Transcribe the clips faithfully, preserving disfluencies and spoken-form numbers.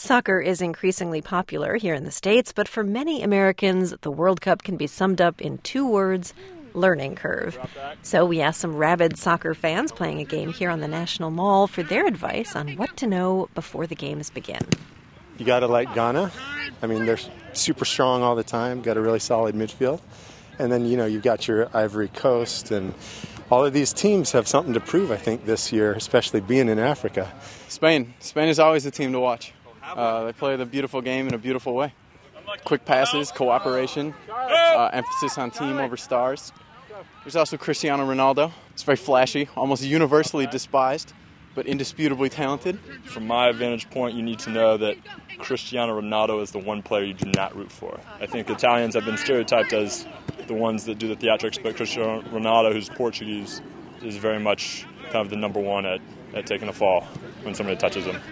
Soccer is increasingly popular here in the States, but for many Americans, the World Cup can be summed up in two words: learning curve. So we asked some rabid soccer fans playing a game here on the National Mall for their advice on what to know before the games begin. You got to like Ghana. I mean, they're super strong all the time, got a really solid midfield. And then, you know, you've got your Ivory Coast, and all of these teams have something to prove, I think, this year, especially being in Africa. Spain. Spain is always the team to watch. Uh, they play the beautiful game in a beautiful way. Quick passes, cooperation, uh, emphasis on team over stars. There's also Cristiano Ronaldo. It's very flashy, almost universally despised, but indisputably talented. From my vantage point, you need to know that Cristiano Ronaldo is the one player you do not root for. I think Italians have been stereotyped as the ones that do the theatrics, but Cristiano Ronaldo, who's Portuguese, is very much kind of the number one at, at taking a fall when somebody touches him.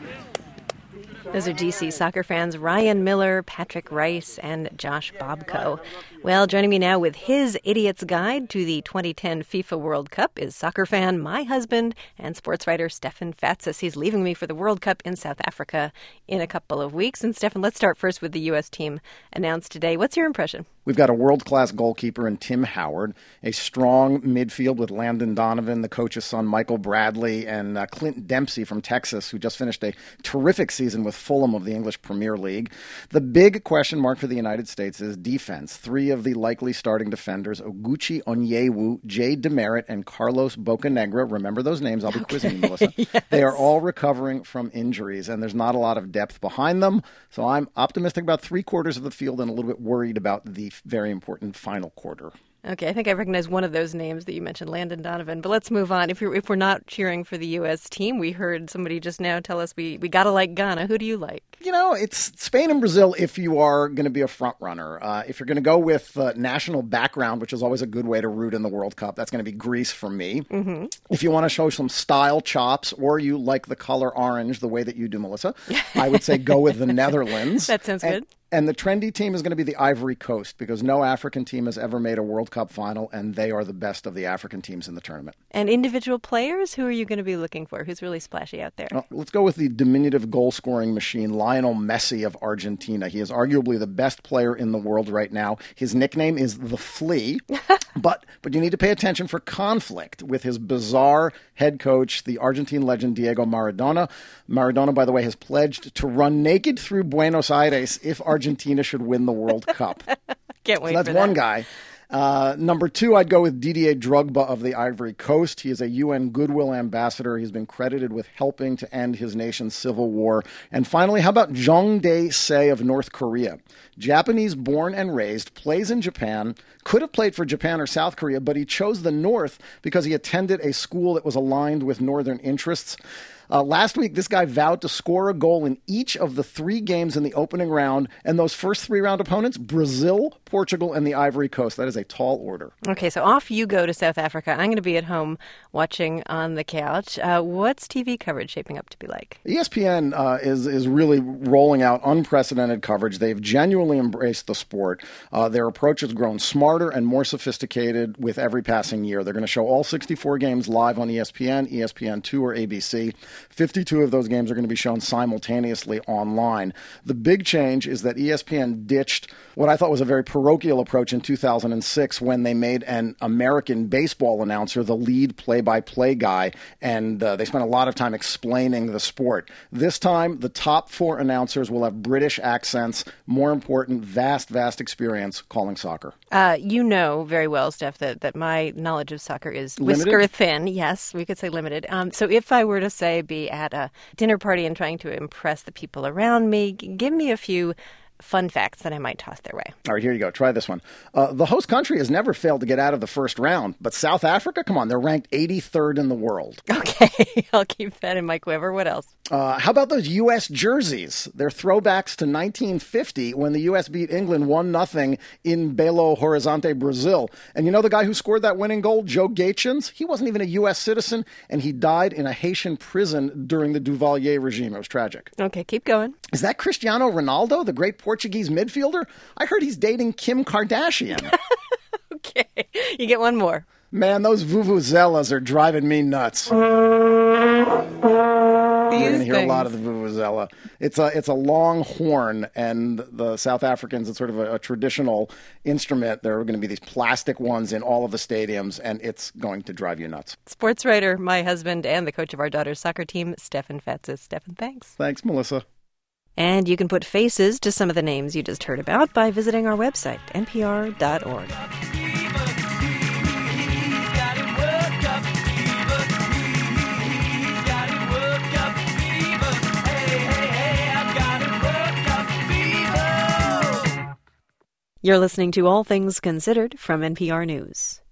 Those are D C soccer fans Ryan Miller, Patrick Rice, and Josh Bobko. Well, joining me now with his Idiot's Guide to the twenty ten FIFA World Cup is soccer fan, my husband, and sports writer Stefan Fatsis. He's leaving me for the World Cup in South Africa in a couple of weeks. And Stefan, let's start first with the U S team announced today. What's your impression? We've got a world-class goalkeeper in Tim Howard, a strong midfield with Landon Donovan, the coach's son Michael Bradley, and uh, Clint Dempsey from Texas, who just finished a terrific season with Fulham of the English Premier League. The big question mark for the United States is defense. Three of the likely starting defenders, Oguchi Onyewu, Jay Demerit, and Carlos Bocanegra. Remember those names. I'll be okay. quizzing you, Melissa. Yes. They are all recovering from injuries, and there's not a lot of depth behind them. So I'm optimistic about three quarters of the field and a little bit worried about the very important final quarter. Okay, I think I recognize one of those names that you mentioned, Landon Donovan. But let's move on. If, you're, if we're not cheering for the U S team, we heard somebody just now tell us we, we got to like Ghana. Who do you like? You know, it's Spain and Brazil if you are going to be a front runner. Uh, if you're going to go with uh, national background, which is always a good way to root in the World Cup, that's going to be Greece for me. Mm-hmm. If you want to show some style chops, or you like the color orange the way that you do, Melissa, I would say go with the Netherlands. That sounds and, good. And the trendy team is going to be the Ivory Coast, because no African team has ever made a World Cup final, and they are the best of the African teams in the tournament. And individual players, who are you going to be looking for? Who's really splashy out there? Well, let's go with the diminutive goal-scoring machine, Lionel Messi of Argentina. He is arguably the best player in the world right now. His nickname is the Flea, but but you need to pay attention for conflict with his bizarre head coach, the Argentine legend Diego Maradona. Maradona, by the way, has pledged to run naked through Buenos Aires if Argentina should win the World Cup. Can't wait so that's for one that. guy. Uh, number two, I'd go with Didier Drogba of the Ivory Coast. He is a U N Goodwill Ambassador. He's been credited with helping to end his nation's civil war. And finally, how about Jong Dae-se of North Korea? Japanese born and raised, plays in Japan, could have played for Japan or South Korea, but he chose the North because he attended a school that was aligned with Northern interests. Uh, last week, this guy vowed to score a goal in each of the three games in the opening round, and those first three-round opponents, Brazil, Portugal, and the Ivory Coast. That is a tall order. Okay, so off you go to South Africa. I'm going to be at home watching on the couch. Uh, what's T V coverage shaping up to be like? E S P N uh, is, is really rolling out unprecedented coverage. They've genuinely embraced the sport. Uh, their approach has grown smarter and more sophisticated with every passing year. They're going to show all sixty-four games live on E S P N, E S P N two, or A B C. fifty-two of those games are going to be shown simultaneously online. The big change is that E S P N ditched what I thought was a very parochial approach in two thousand six when they made an American baseball announcer the lead play-by-play guy, and uh, they spent a lot of time explaining the sport. This time, the top four announcers will have British accents, more important, vast, vast experience calling soccer. Uh, you know very well, Steph, that, that my knowledge of soccer is Limited? whisker thin. Yes, we could say limited. Um, so if I were to say be at a dinner party and trying to impress the people around me, g- give me a few fun facts that I might toss their way. All right, here you go. Try this one. Uh, the host country has never failed to get out of the first round, but South Africa, come on, they're ranked eighty-third in the world. Okay, I'll keep that in my quiver. What else? Uh, how about those U S jerseys? They're throwbacks to nineteen fifty when the U S beat England one nothing in Belo Horizonte, Brazil. And you know the guy who scored that winning goal, Joe Gaetjens? He wasn't even a U S citizen, and he died in a Haitian prison during the Duvalier regime. It was tragic. Okay, keep going. Is that Cristiano Ronaldo, the great Portuguese midfielder? I heard he's dating Kim Kardashian. Okay, you get one more. Man, those vuvuzelas are driving me nuts. You're going to hear a lot of the vuvuzela. It's a it's a long horn, and the South Africans, it's sort of a, a traditional instrument. There are going to be these plastic ones in all of the stadiums, and it's going to drive you nuts. Sports writer, my husband, and the coach of our daughter's soccer team, Stefan Fatsis. Stefan, thanks. Thanks, Melissa. And you can put faces to some of the names you just heard about by visiting our website, N P R dot org. You're listening to All Things Considered from N P R News.